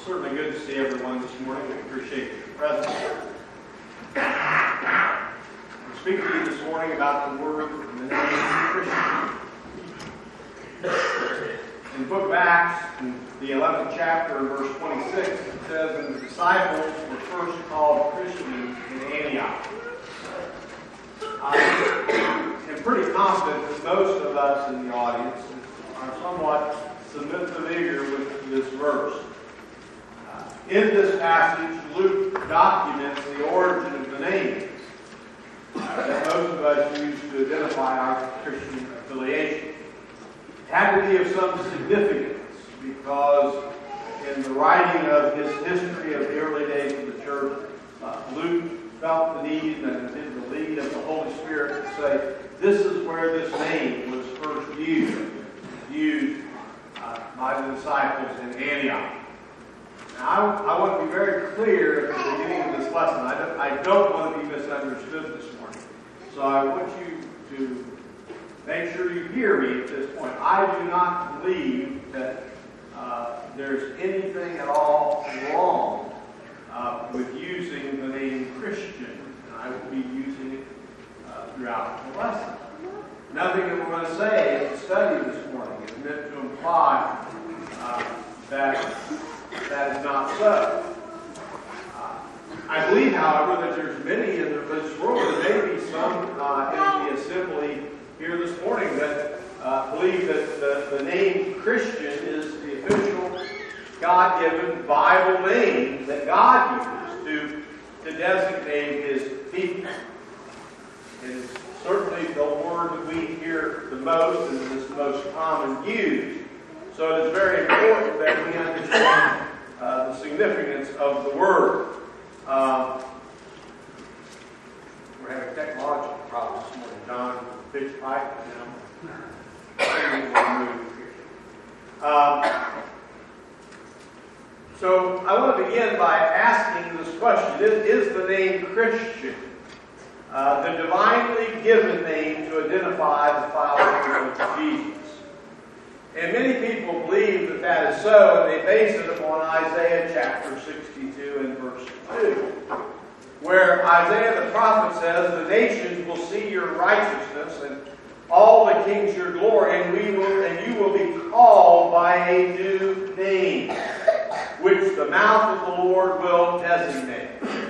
Certainly good to see everyone this morning. We appreciate your presence. I'm speaking to you this morning about the word and the name Christian. In the book of Acts, in the 11th chapter, verse 26, it says, "And the disciples were first called Christians in Antioch." I am pretty confident that most of us in the audience are somewhat familiar with this verse. In this passage, Luke documents the origin of the names that most of us use to identify our Christian affiliation. It had to be of some significance because in the writing of his history of the early days of the church, Luke felt the need and did the lead of the Holy Spirit to say, this is where this name was first used by the disciples in Antioch. Now, I want to be very clear at the beginning of this lesson. I don't want to be misunderstood this morning. So I want you to make sure you hear me at this point. I do not believe that there's anything at all wrong with using the name Christian. And I will be using it throughout the lesson. Nothing that we're going to say in the study this morning is meant to imply that is not so. I believe, however, that there's many in this room, and maybe some in the assembly here this morning, that believe that the name Christian is the official God-given Bible name that God used to designate His people. It is certainly the word that we hear the most and is the most common used. So it is very important that we understand the significance of the word. We're having technological problems this morning. John, pitch pipe, So I want to begin by asking this question. Is the name Christian the divinely given name to identify the followers of Jesus? And many people believe that that is so, and they base it upon Isaiah chapter 62 and verse 2, where Isaiah the prophet says, "The nations will see your righteousness, and all the kings your glory, and you will be called by a new name, which the mouth of the Lord will designate."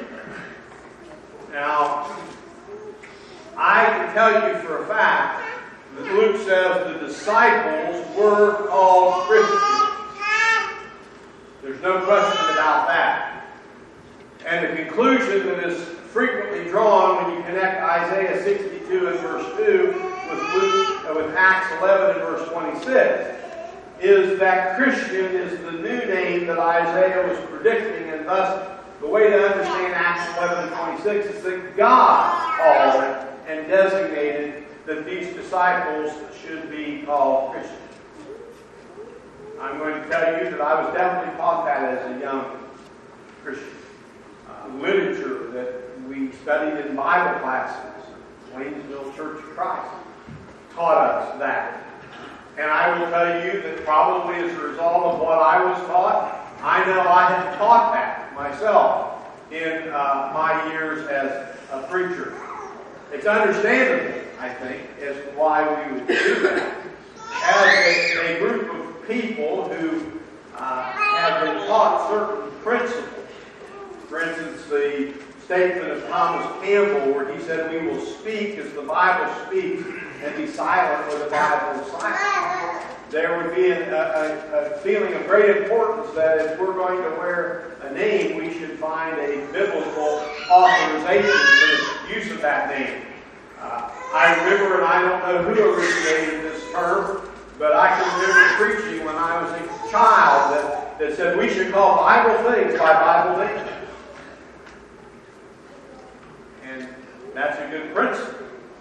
Now, I can tell you for a fact that Luke says the disciples were called Christians. There's no question about that. And the conclusion that is frequently drawn when you connect Isaiah 62 and verse 2 with Acts 11 and verse 26 is that Christian is the new name that Isaiah was predicting, and thus the way to understand Acts 11 and 26 is that God called and designated that these disciples should be called Christians. I'm going to tell you that I was definitely taught that as a young Christian. Literature that we studied in Bible classes, Waynesville Church of Christ, taught us that. And I will tell you that probably as a result of what I was taught, I know I have taught that myself in my years as a preacher. It's understandable, I think, as to why we would do that. As a group of people who have been taught certain principles. For instance, the statement of Thomas Campbell where he said, "We will speak as the Bible speaks and be silent where the Bible is silent." There would be a feeling of great importance that if we're going to wear a name, we should find a biblical authorization for the use of that name. I remember, and I don't know who originated this term, but I can remember preaching when I was a child that said we should call Bible things by Bible names. And that's a good principle.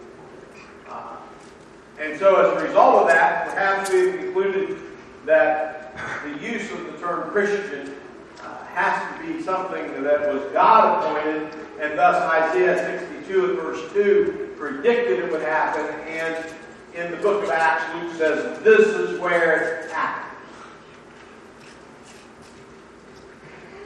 And so as a result of that, perhaps we've concluded that the use of the term Christian has to be something that was God appointed, and thus Isaiah 62 and verse 2 predicted it would happen, and in the book of Acts, Luke says, this is where it happened.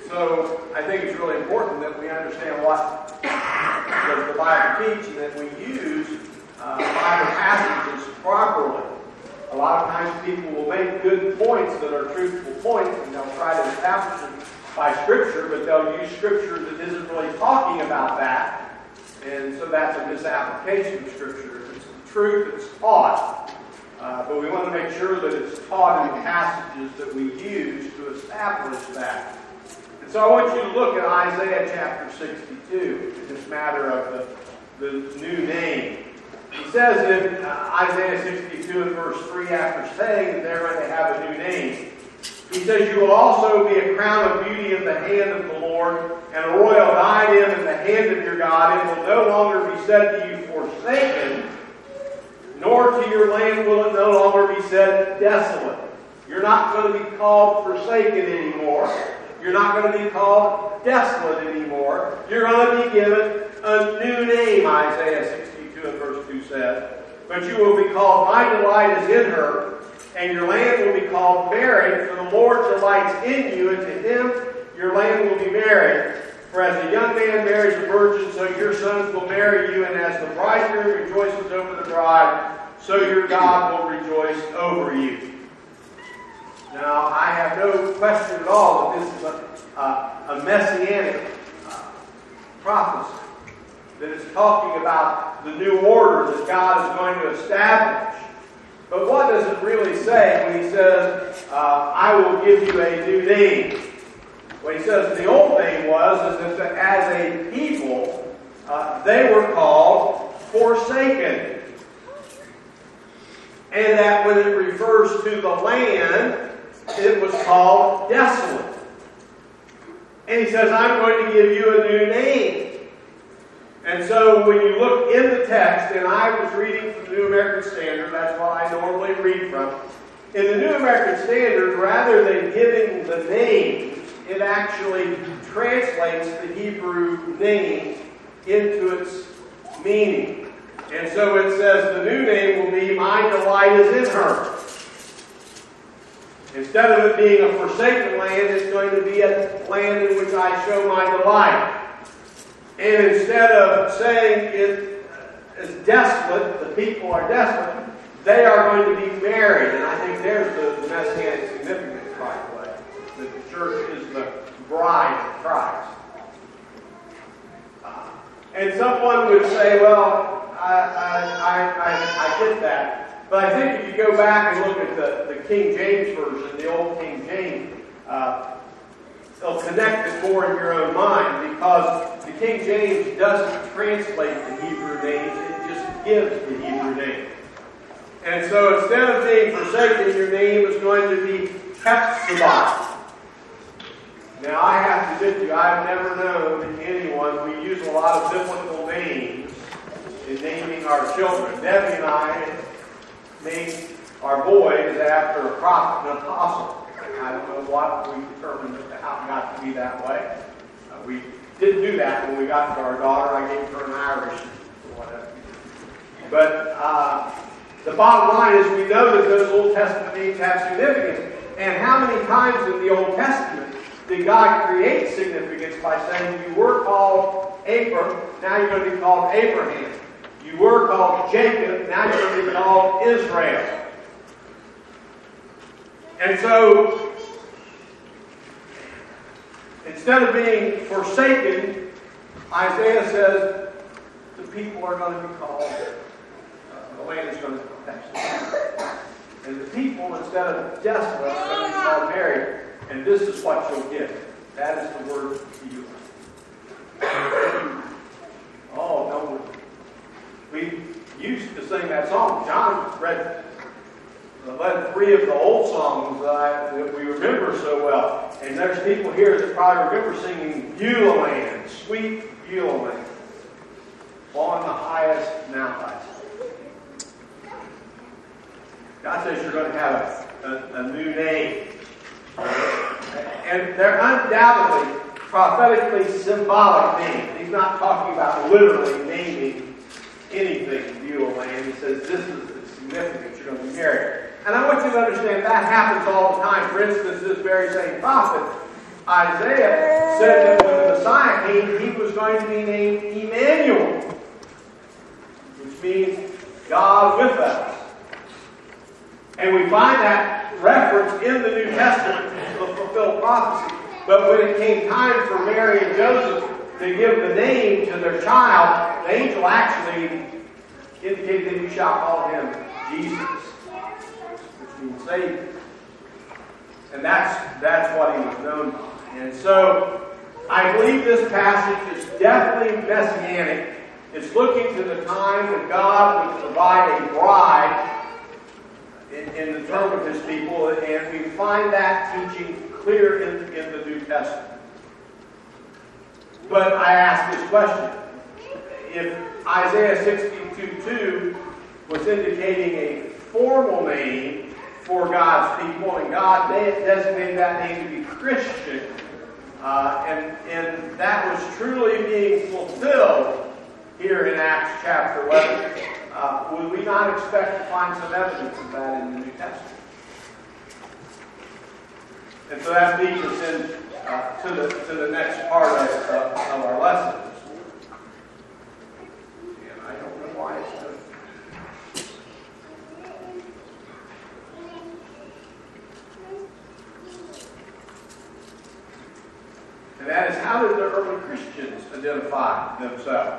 So I think it's really important that we understand what does the Bible teach and that we use Bible passages properly. A lot of times people will make good points that are truthful points, and they'll try to establish them by Scripture, but they'll use Scripture that isn't really talking about that, and so that's a misapplication of Scripture. It's the truth that's taught, but we want to make sure that it's taught in the passages that we use to establish that. And so I want you to look at Isaiah chapter 62, in this matter of the new name. He says in Isaiah 62 and verse 3, after saying that they're going to have a new name, he says, "You will also be a crown of beauty in the hand of the Lord, and a royal diadem in the hand of your God. It will no longer be said to you, forsaken, nor to your land will it no longer be said, desolate." You're not going to be called forsaken anymore. You're not going to be called desolate anymore. You're going to be given a new name, Isaiah 62 and verse 2 says. "But you will be called, my delight is in her, and your land will be called married, for the Lord delights in you, and to him your land will be married. For as a young man marries a virgin, so your sons will marry you, and as the bridegroom rejoices over the bride, so your God will rejoice over you." Now, I have no question at all that this is a messianic prophecy, that is talking about the new order that God is going to establish. But what does it really say when he says, "I will give you a new name"? What he says the old name was is that as a people, they were called forsaken. And that when it refers to the land, it was called desolate. And he says, "I'm going to give you a new name." And so when you look in the text, and I was reading from the New American Standard, that's what I normally read from. In the New American Standard, rather than giving the names, it actually translates the Hebrew name into its meaning. And so it says the new name will be, "My delight is in her." Instead of it being a forsaken land, it's going to be a land in which I show my delight. And instead of saying it is desolate, the people are desolate, they are going to be married. And I think there's the messianic significance right away. That the church is the bride of Christ. And someone would say, well, I get that. But I think if you go back and look at the King James Version, the old King James, it'll connect it more in your own mind, because the King James doesn't translate the Hebrew names, it just gives the Hebrew name. And so instead of being forsaken, your name is going to be Hephzibah. Now I have to admit to you, I've never known anyone, we use a lot of biblical names in naming our children. Debbie and I named our boys after a prophet and apostle. I don't know what we determined how it got to be that way. We didn't do that when we got to our daughter. I gave her an Irish or whatever. But the bottom line is we know that those Old Testament names have significance. And how many times in the Old Testament did God create significance by saying you were called Abram, now you're going to be called Abraham. You were called Jacob, now you're going to be called Israel. And so, instead of being forsaken, Isaiah says the people are going to be called, the land is going to be called. And the people, instead of desolate, are going to be called married. And this is what you'll get. That is the word healing. Oh, no. We used to sing that song. John led 3 of the old songs that we remember so well. And there's people here that probably remember singing Beulah Land, Sweet Beulah Land, on the highest mountain. God says you're going to have a new name. And they're undoubtedly prophetically symbolic names. He's not talking about literally naming anything Beulah Land. He says this is the significance. You're going to be married. And I want you to understand that happens all the time. For instance, this very same prophet Isaiah said that when the Messiah came, he was going to be named Emmanuel, which means God with us. And we find that reference in the New Testament to the fulfilled prophecy. But when it came time for Mary and Joseph to give the name to their child, the angel actually indicated that you shall call him Jesus, which means Savior. And that's what he was known by. And so, I believe this passage is definitely messianic. It's looking to the time when God would provide a bride in the term of his people, and we find that teaching clear in the New Testament. But I ask this question. If Isaiah 62:2 was indicating a formal name for God's people, and God designated that name to be Christian, and that was truly being fulfilled here in Acts chapter 11, would we not expect to find some evidence of that in the New Testament? And so that leads us to the next part of our lesson. And I don't know why it's done. And that is, how did the early Christians identify themselves?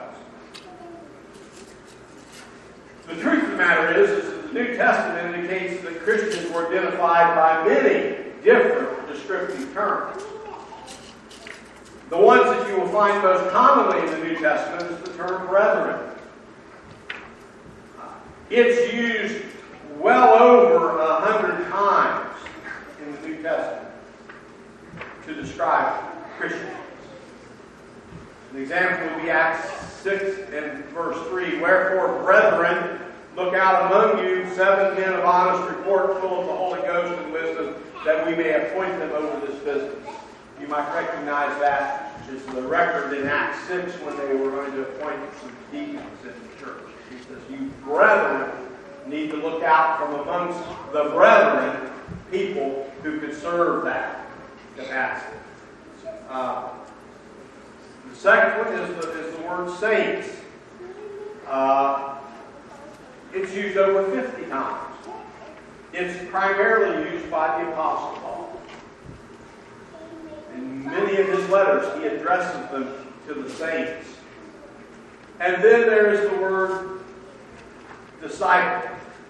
The truth of the matter is that the New Testament indicates that Christians were identified by many different descriptive terms. The ones that you will find most commonly in the New Testament is the term brethren. It's used well over 100 times in the New Testament to describe Christians. An example would be Acts 6 and verse 3. Wherefore, brethren, look out among you 7 men of honest report, full of the Holy Ghost and wisdom, that we may appoint them over this business. You might recognize that as the record in Acts 6 when they were going to appoint some deacons in the church. He says, you brethren need to look out from amongst the brethren people who could serve that capacity. The second one is the word saints. It's used over 50 times. It's primarily used by the Apostle Paul. In many of his letters, he addresses them to the saints. And then there is the word disciple.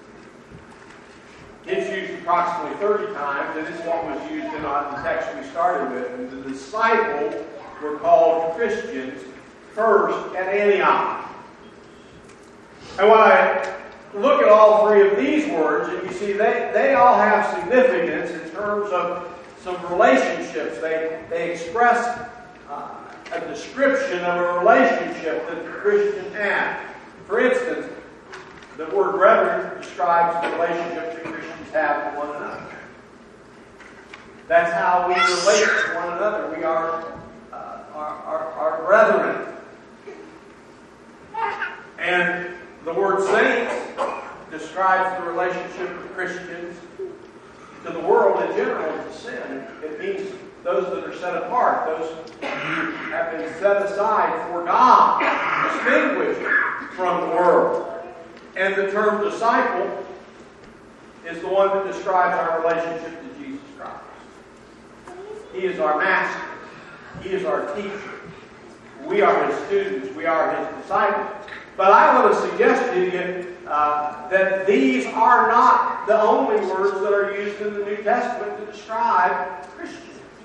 It's used approximately 30 times, and it's what was used in the text we started with. And the disciples were called Christians first at Antioch. And when I look at all three of these words, and you see they all have significance in terms of some relationships. They express a description of a relationship that the Christian had. For instance, the word brethren describes the relationship that Christians have with one another. That's how we relate to one another. We are our brethren. And the word saints describes the relationship of Christians to the world in general to sin. It means those that are set apart, those who have been set aside for God, distinguished from the world. And the term disciple is the one that describes our relationship to Jesus Christ. He is our master. He is our teacher. We are his students. We are his disciples. But I want to suggest to you that these are not the only words that are used in the New Testament to describe Christians.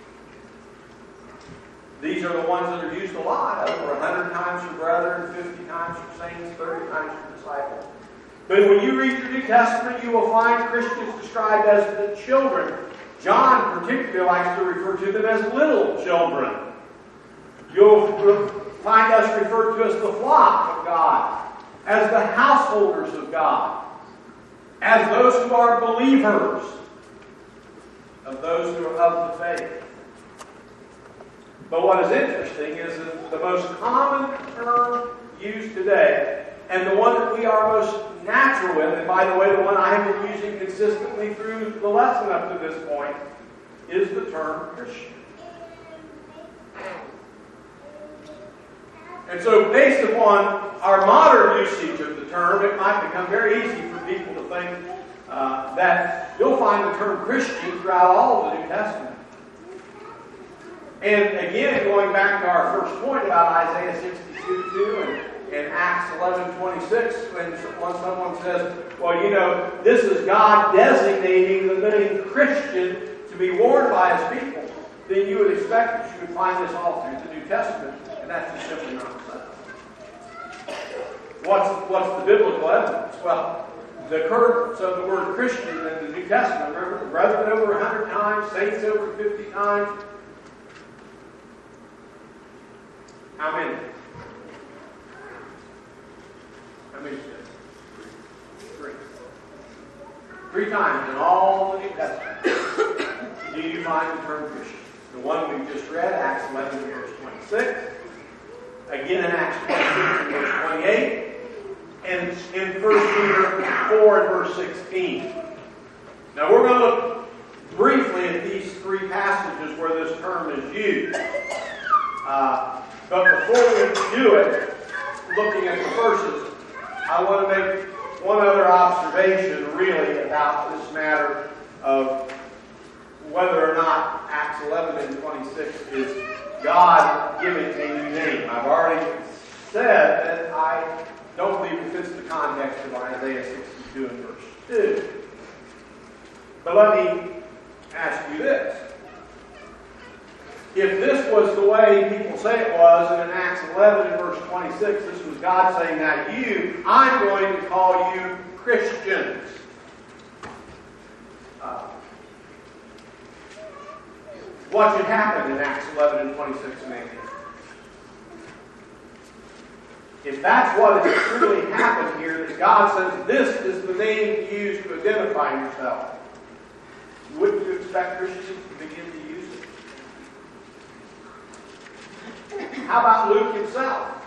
These are the ones that are used a lot, over 100 times for brethren, 50 times for saints, 30 times for disciples. But when you read the New Testament, you will find Christians described as the children. John particularly likes to refer to them as little children. You'll find us referred to as the flock of God, as the householders of God, as those who are believers, of those who are of the faith. But what is interesting is that the most common term used today, and the one that we are most natural with, and by the way, the one I have been using consistently through the lesson up to this point, is the term Christian. And so based upon our modern usage of the term, it might become very easy for people to think that you'll find the term Christian throughout all of the New Testament. And again, going back to our first point about Isaiah 62:2 and Acts 11:26, when someone says, well, you know, this is God designating the name Christian to be worn by His people, then you would expect that you would find this all through the New Testament, and that's just simply not so. What's the biblical evidence? Well, the occurrence of the word Christian in the New Testament, remember, brethren over 100 times, saints over 50 times. How many? How many? Three. 3 times in all the New Testament do you find the term Christian. The one we just read, Acts 11 verse 26. Again in Acts 26 verse 28. And in 1 Peter 4 and verse 16. Now we're going to look briefly at these 3 passages where this term is used. But before we do it, looking at the verses, I want to make one other observation really about this matter of whether or not Acts 11 and 26 is God giving a new name. I've already said that I don't believe it fits the context of Isaiah 62 and verse 2. But let me ask you this. If this was the way people say it was, and in Acts 11 and verse 26, this was God saying, now you, I'm going to call you Christians. What should happen in Acts 11 and 26 and 18? If that's what has truly happened here, that God says this is the name to use to identify yourself, wouldn't you expect Christians to begin to use it? How about Luke himself?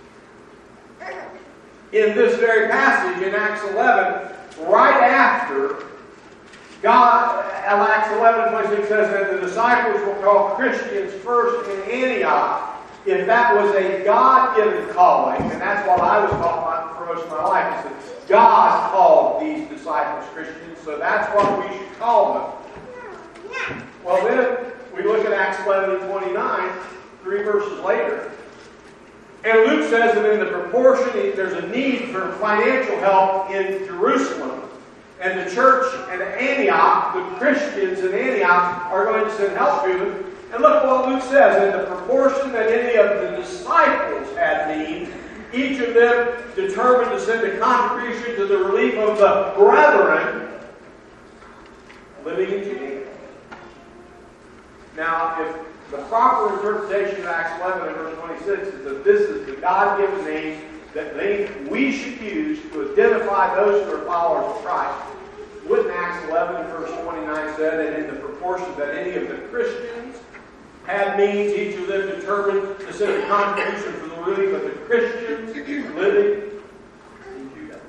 In this very passage in Acts 11, right after God, Acts 11:26 says that the disciples were called Christians first in Antioch. If that was a God-given calling, and that's what I was taught about for most of my life, is that God called these disciples Christians, so that's what we should call them. Well, then we look at Acts 11:29, 3 verses later. And Luke says that in the proportion, there's a need for financial help in Jerusalem. And the church in Antioch, the Christians in Antioch, are going to send help to them. And look what Luke says. In the proportion that any of the disciples had need, each of them determined to send a contribution to the relief of the brethren living in Judea. Now, if the proper interpretation of Acts 11 and verse 26 is that this is the God-given name that we should use to identify those who are followers of Christ, wouldn't Acts 11 and verse 29 say that in the proportion that any of the Christians had means, each of them determined to send a contribution for the relief of the Christians living in Judah?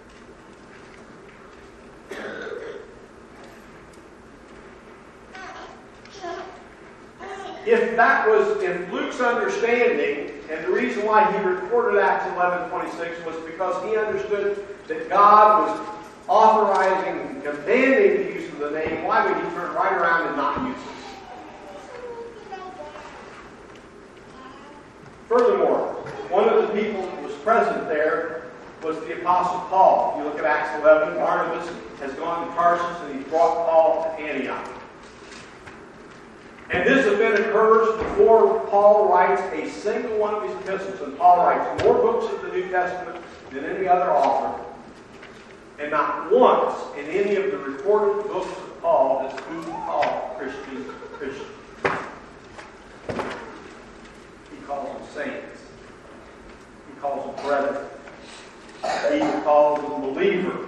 If Luke's understanding, and the reason why he recorded Acts 11:26 was because he understood that God was authorizing and commanding the use of the name, why would he turn right around and not use it? Furthermore, one of the people who was present there was the Apostle Paul. If you look at Acts 11, Barnabas has gone to Tarsus and he's brought Paul to Antioch. And this event occurs before Paul writes a single one of his epistles. And Paul writes more books of the New Testament than any other author. And not once in any of the recorded books of Paul does he call Christians Christians. He calls them saints. He calls them brethren. He even calls them believers.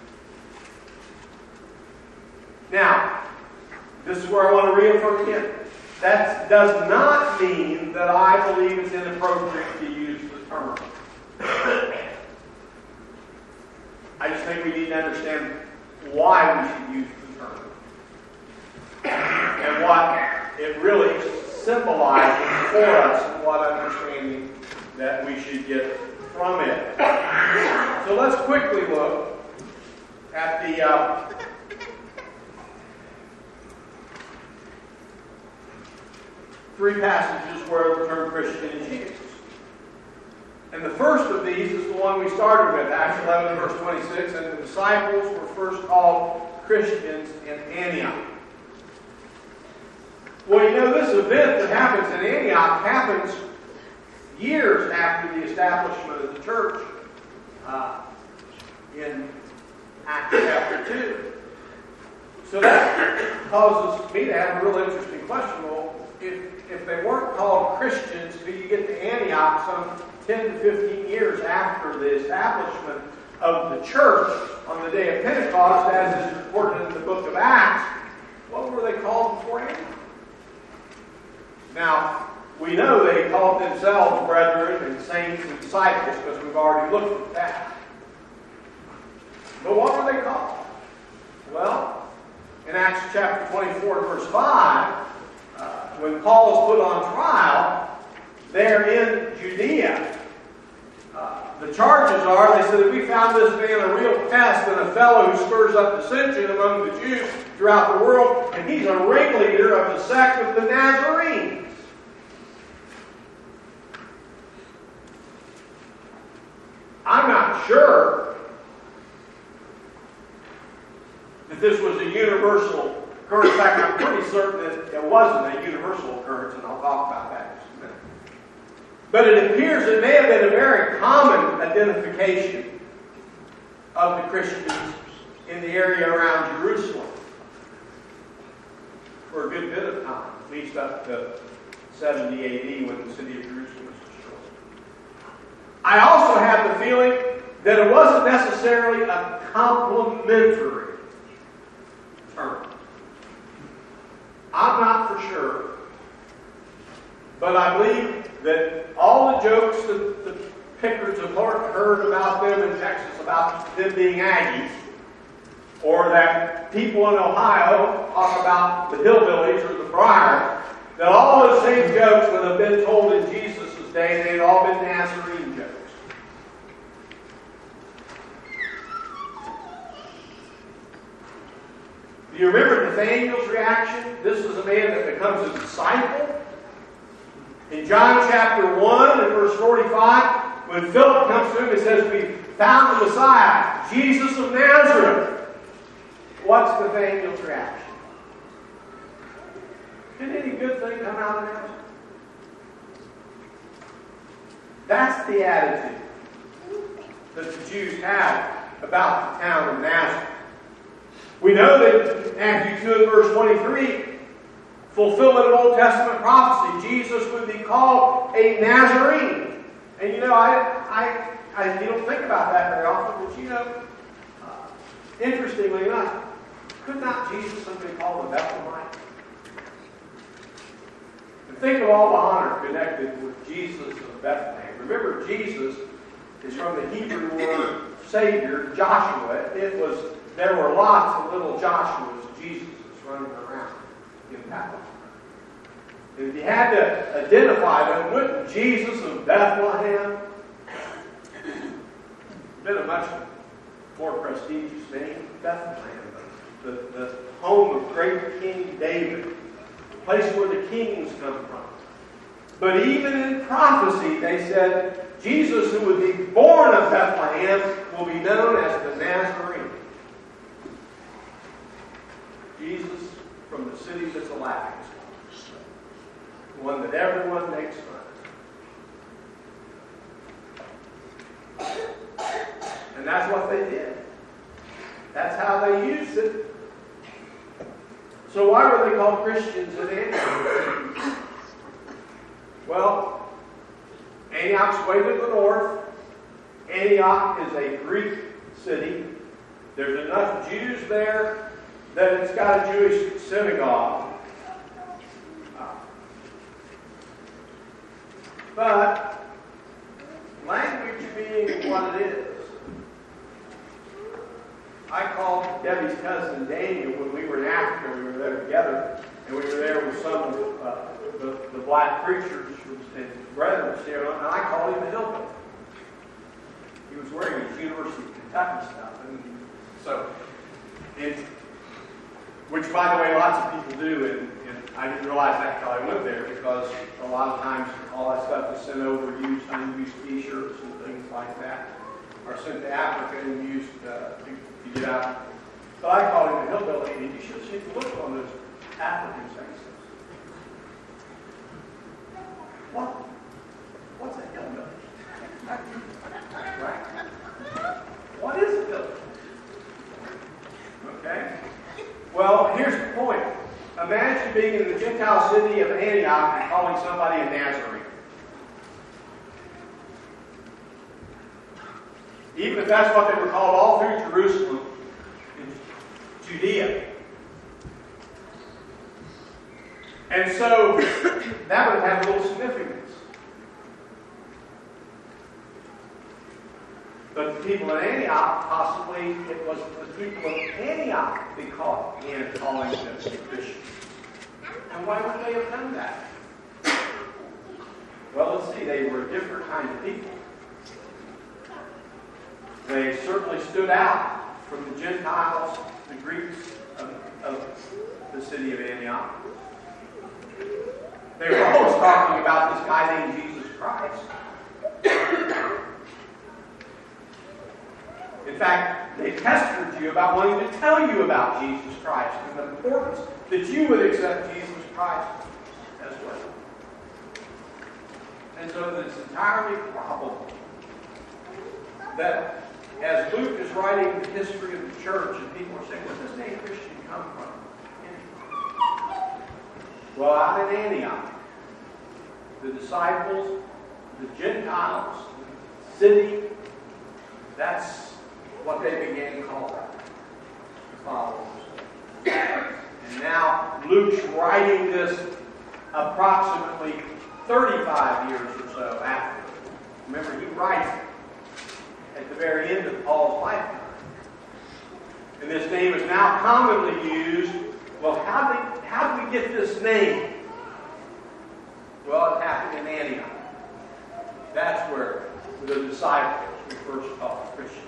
Now, this is where I want to reaffirm again. That does not mean that I believe it's inappropriate to use the term. I just think we need to understand why we should use the term. And what it really symbolizes for us and what understanding that we should get from it. So let's quickly look at the three passages where the term Christian is used. And the first of these is the one we started with, Acts 11, verse 26, and the disciples were first called Christians in Antioch. Well, you know, this event that happens in Antioch happens years after the establishment of the church in Acts chapter 2. So that causes me to have a real interesting question. Well, if they weren't called Christians, do you get to Antioch some 10 to 15 years after the establishment of the church on the day of Pentecost, as is recorded in the book of Acts? What were they called before Antioch? Now, we know they called themselves brethren and saints and disciples because we've already looked at that. But what were they called? Well, in Acts chapter 24, verse 5, when Paul is put on trial, there in Judea, the charges are, they said that we found this man a real pest and a fellow who stirs up dissension among the Jews throughout the world, and he's a ringleader of the sect of the Nazarenes. I'm not sure that this was a universal occurrence. In fact, I'm pretty certain that it wasn't a universal occurrence, and I'll talk about that in just a minute. But it appears it may have been a very common identification of the Christians in the area around Jerusalem for a good bit of time, at least up to 70 AD when the city of Jerusalem was destroyed. I also have the feeling that it wasn't necessarily a complimentary term. I'm not for sure, but I believe that all the jokes that the pickers have heard about them in Texas, about them being Aggies, or that people in Ohio talk about the hillbillies or the friars, that all those same jokes that have been told in Jesus' day, they'd all been Nazarene jokes. Do you remember Nathanael's reaction? This is a man that becomes a disciple. In John chapter 1 and verse 45, when Philip comes to him and says, "We found the Messiah, Jesus of Nazareth." What's Nathanael's reaction? Can any good thing come out of Nazareth? That's the attitude that the Jews had about the town of Nazareth. We know that Matthew 2 and verse 23, fulfillment of Old Testament prophecy, Jesus would be called a Nazarene. And you know, you don't think about that very often, but you know, interestingly enough, could not Jesus have been called a Bethlehemite? And think of all the honor connected with Jesus of Bethlehem. Remember, Jesus is from the Hebrew word Savior, Joshua. There were lots of little Joshuas, Jesuses running around in Bethlehem. And if you had to identify them, wouldn't Jesus of Bethlehem been a much more prestigious name? Bethlehem, the home of great King David, the place where the kings come from. But even in prophecy, they said, Jesus who would be born of Bethlehem will be known as the Nazarene. Jesus from the city that's a laughing stock. The one that everyone makes fun of. And that's what they did. That's how they used it. So why were they called Christians in Antioch? Well, Antioch's way to the north. Antioch is a Greek city. There's enough Jews there that it's got a Jewish synagogue. But language being what it is, I called Debbie's cousin Daniel when we were in Africa. We were there together, and we were there with some of the black preachers and brethren stared on, and I called him a hillbilly. He was wearing his University of Kentucky stuff. And so, which, by the way, lots of people do, and I didn't realize that until I went there, because a lot of times all that stuff is sent over, used unused T-shirts and things like that, are sent to Africa and used to get out. But I called him a hillbilly, and you should have seen the look on those African faces. What's a hillbilly? Right? What is a hillbilly? Okay? Well, here's the point. Imagine being in the Gentile city of Antioch and calling somebody a Nazarene. Even if that's what they were called all through Jerusalem, in Judea. And so, that would have a little significance. But the people in Antioch, possibly it was the people of Antioch they caught in calling them Christians. And why would they have done that? Well, let's see, they were a different kind of people. They certainly stood out from the Gentiles, the Greeks of the city of Antioch. They were always talking about this guy named Jesus Christ. In fact, they pestered you about wanting to tell you about Jesus Christ and the importance that you would accept Jesus Christ as well. And so it's entirely probable that as Luke is writing the history of the church and people are saying, where does this name Christian come from? Well, out in Antioch, the disciples, the Gentiles, the city, that's what they began calling followers. And now Luke's writing this approximately 35 years or so after. Remember, he writes at the very end of Paul's lifetime. And this name is now commonly used. Well, how did we get this name? Well, it happened in Antioch. That's where the disciples were first called Christians.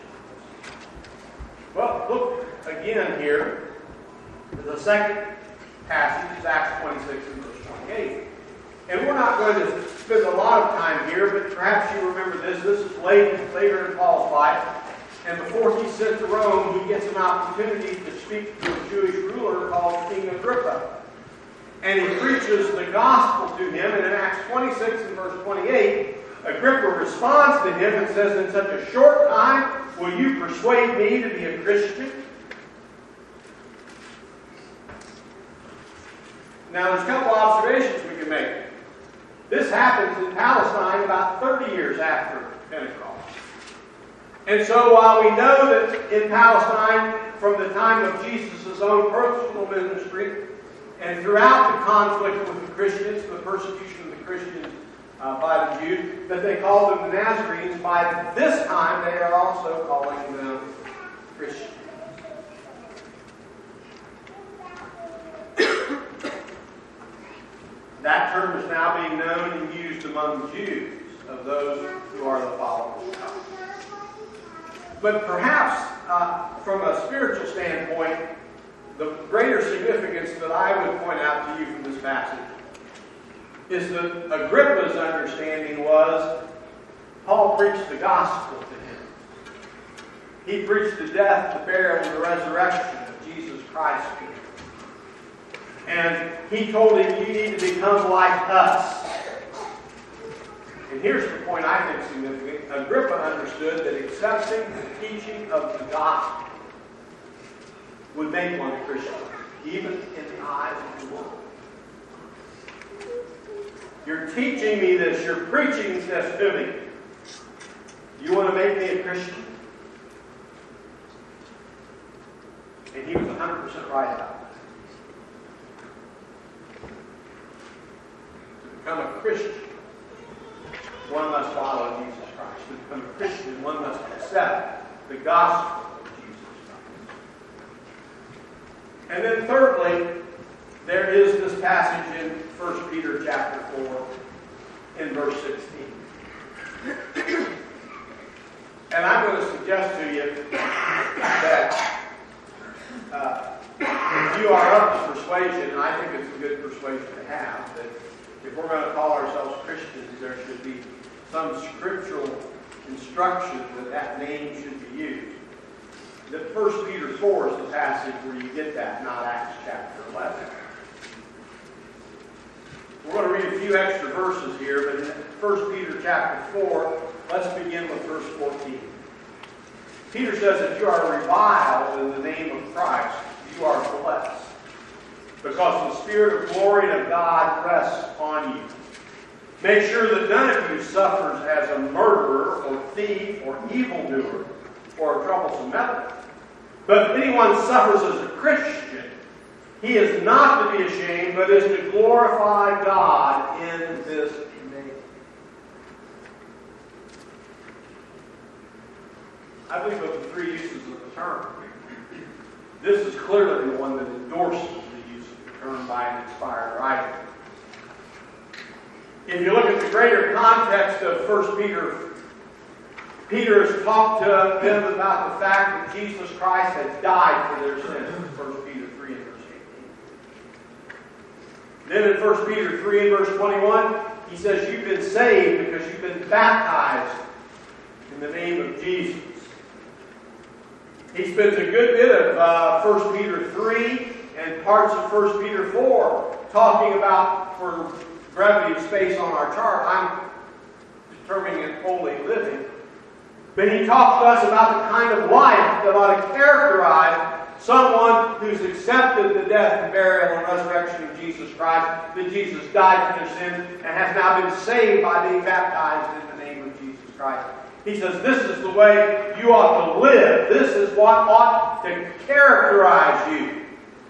Well, look again here. The second passage is Acts 26 and verse 28. And we're not going to spend a lot of time here, but perhaps you remember this. This is later in Paul's life. And before he's sent to Rome, he gets an opportunity to speak to a Jewish ruler called King Agrippa. And he preaches the gospel to him. And in Acts 26 and verse 28, Agrippa responds to him and says, in such a short time, will you persuade me to be a Christian? Now, there's a couple observations we can make. This happens in Palestine about 30 years after Pentecost. And so while we know that in Palestine, from the time of Jesus' own personal ministry, and throughout the conflict with the Christians, the persecution of the Christians by the Jews, that they called them the Nazarenes, by this time they are also calling them Christians. That term is now being known and used among the Jews, of those who are the followers of God. But perhaps, from a spiritual standpoint, the greater significance that I would point out to you from this passage is that Agrippa's understanding was Paul preached the gospel to him. He preached the death, the burial, and the resurrection of Jesus Christ to him. And he told him, you need to become like us. And here's the point I think significant. Agrippa understood that accepting the teaching of the gospel would make one a Christian, even in the eyes of the world. You're teaching me this. You're preaching this to me. You want to make me a Christian? And he was 100% right about that. To become a Christian, one must follow Jesus Christ. To become a Christian, one must accept the gospel of Jesus Christ. And then thirdly, there is this passage in 1 Peter chapter 4 in verse 16. And I'm going to suggest to you that if you are of the persuasion, and I think it's a good persuasion to have, that if we're going to call ourselves Christians, there should be some scriptural instruction that that name should be used. That 1 Peter 4 is the passage where you get that, not Acts chapter 11. We're going to read a few extra verses here, but in 1 Peter chapter 4, let's begin with verse 14. Peter says, if you are reviled in the name of Christ, you are blessed, because the Spirit of glory and of God rests on you. Make sure that none of you suffers as a murderer or thief or evildoer or a troublesome meddler. But if anyone suffers as a Christian, he is not to be ashamed, but is to glorify God in this name. I believe of the three uses of the term, this is clearly the one that endorses the use of the term by an inspired writer. If you look at the greater context of 1 Peter, Peter has talked to them about the fact that Jesus Christ had died for their sins. 1 Peter 3 and verse 18. Then in 1 Peter 3 and verse 21, he says you've been saved because you've been baptized in the name of Jesus. He spends a good bit of 1 Peter 3 and parts of 1 Peter 4 talking about, for brevity of space on our chart, I'm determining it holy living. But he talks to us about the kind of life that ought to characterize someone who's accepted the death and burial and resurrection of Jesus Christ, that Jesus died for their sins, and has now been saved by being baptized in the name of Jesus Christ. He says this is the way you ought to live. This is what ought to characterize you.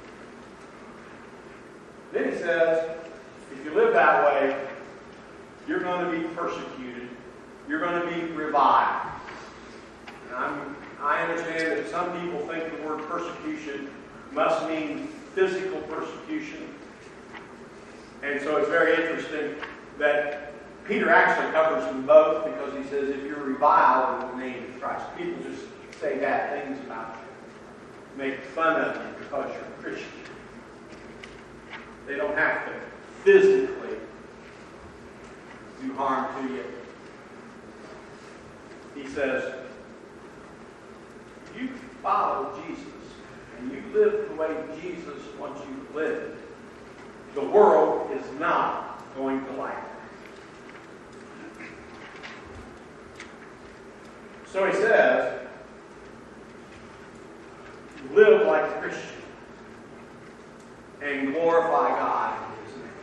Then he says, if you live that way, you're going to be persecuted. You're going to be reviled. And I understand that some people think the word persecution must mean physical persecution. And so it's very interesting that Peter actually covers them both, because he says if you're reviled in the name of Christ, people just say bad things about you, make fun of you because you're a Christian. They don't have to physically do harm to you. He says, if you follow Jesus and you live the way Jesus wants you to live, the world is not going to like it. So he says, live like a Christian and glorify God in His name.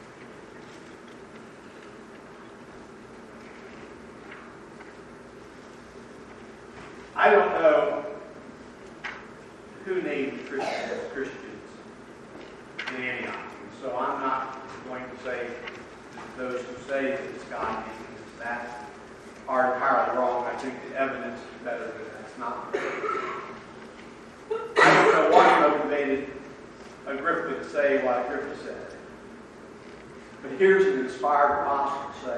I don't know who named Christians in Antioch, so I'm not going to say those who say that it's God named it that are entirely wrong. I think the evidence is better that that's not the case. I don't know what motivated Agrippa to say what Agrippa said. But here's an inspired apostle say,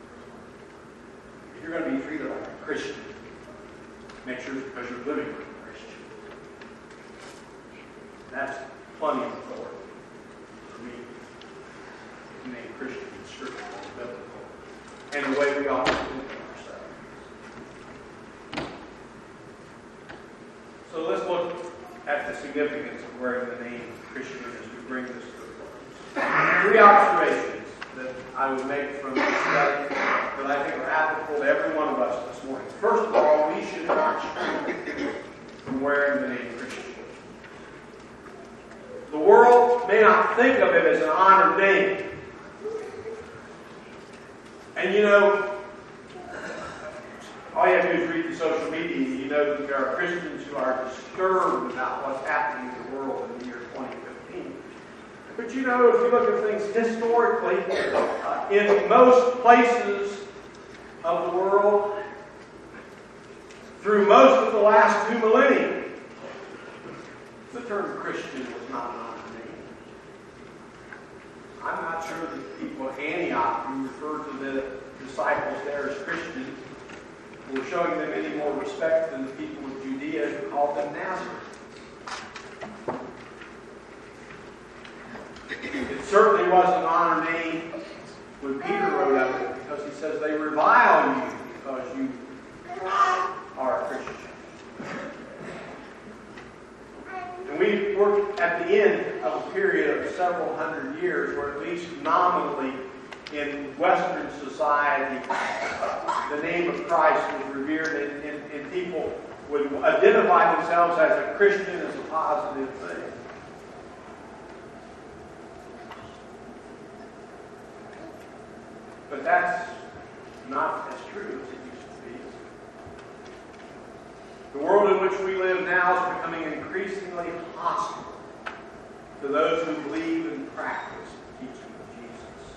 if you're going to be treated like a Christian, make sure it's because you're living like a Christian. That's plenty of authority for me to name Christian in Scripture and biblical, and the way we ought to think of ourselves. So let's look at the significance of wearing the name Christian as we bring this to a close. 3 observations that I would make from this study that I think are applicable to every one of us this morning. First of all, we should not shrink from wearing the name Christian. The world may not think of it as an honored name. And you know, all you have to do is read the social media, and you know that there are Christians who are disturbed about what's happening in the world in the year 2015. But you know, if you look at things historically, in most places of the world, through most of the last 2 millennia, the term Christian was not an honored name. I'm not sure that the people at Antioch who referred to the disciples there as Christians were showing them any more respect than the people of Judea who called them Nazareth. It certainly wasn't an honor name when Peter wrote of it, because he says they revile you because you are a Christian. And we're at the end of a period of several hundred years where, at least nominally, in Western society, the name of Christ was revered, and people would identify themselves as a Christian as a positive thing. But that's not as true as it used to be. The world in which we live now is becoming increasingly hostile to those who believe and practice the teaching of Jesus.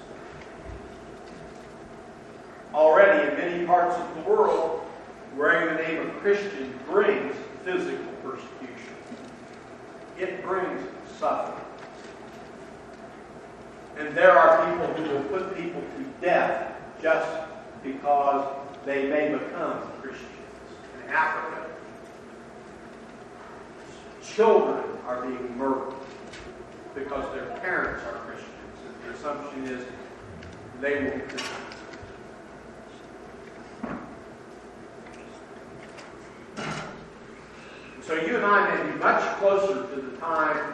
Already, in many parts of the world, wearing the name of Christian brings physical persecution. It brings suffering. And there are people who will put people to death just because they may become Christians. In Africa, children are being murdered because their parents are Christians. And the assumption is they will be Christians. So you and I may be much closer to the time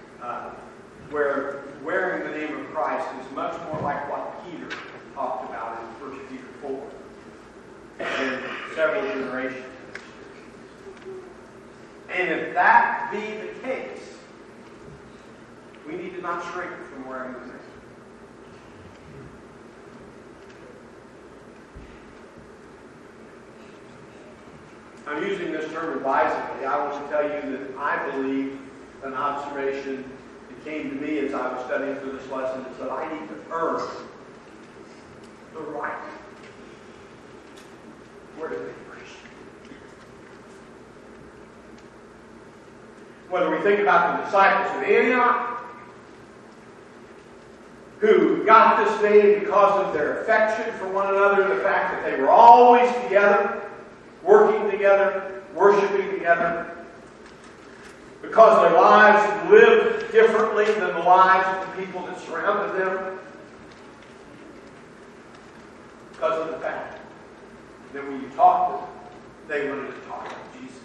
where wearing the name of Christ is much more like what Peter talked about in 1 Peter 4 than several generations. And if that be the case, we need to not shrink from wearing the name. I'm using this term advisedly. I want to tell you that I believe an observation that came to me as I was studying for this lesson is that I need to earn the right to wear the name Christian. Whether we think about the disciples of Antioch, who got this name because of their affection for one another, the fact that they were always together, working together, worshiping together, because their lives lived differently than the lives of the people that surrounded them, because of the fact that when you talk to them, they wanted to talk about Jesus.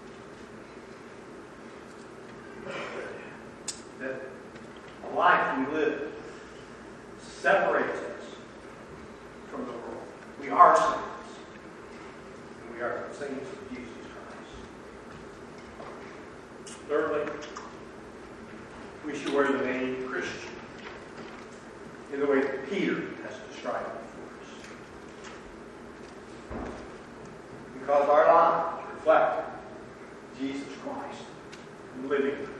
That the life we live separates us from the world. We are sinners. We are the saints of Jesus Christ. Thirdly, we should wear the name Christian in the way that Peter has described it for us. Because our lives reflect Jesus Christ living in us.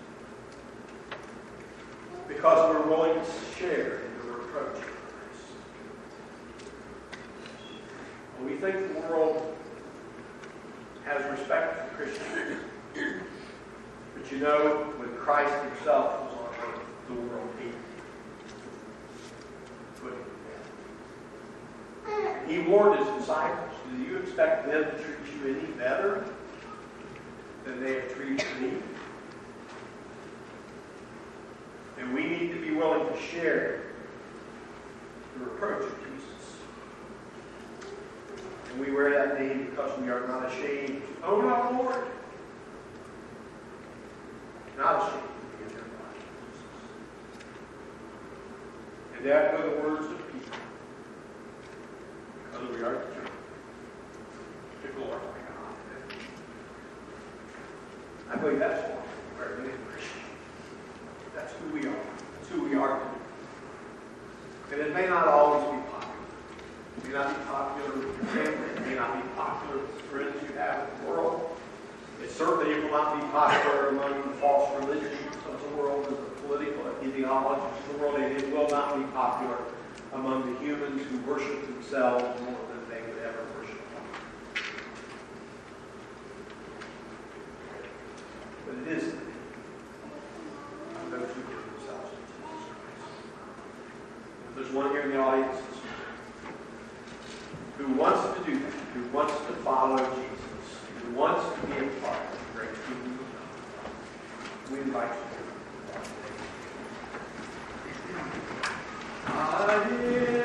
Because we're willing to share in the reproach of Christ. When we think the world has respect for Christians. But you know, when Christ himself was on earth, the world hated him. He warned his disciples, do you expect them to treat you any better than they have treated me? And we need to be willing to share the reproach of Jesus. And we wear that name because we are not ashamed to own our Lord. Not ashamed to be in their body. And to echo the words of Peter. Because we are determined to glorify God. I believe that's why we wear the name Christian. That's who we are. That's who we are. And it may not always be popular. It may not be popular with your family. It may not be popular with the friends you have in the world. It certainly will not be popular among the false religions of the world and the political ideologies of the world. And it will not be popular among the humans who worship themselves more than they would ever worship God. But it is those who give themselves to Jesus Christ. in the audience this morning who wants to do that, who wants to follow Jesus, who wants to be a part of the great kingdom of God, we invite you to.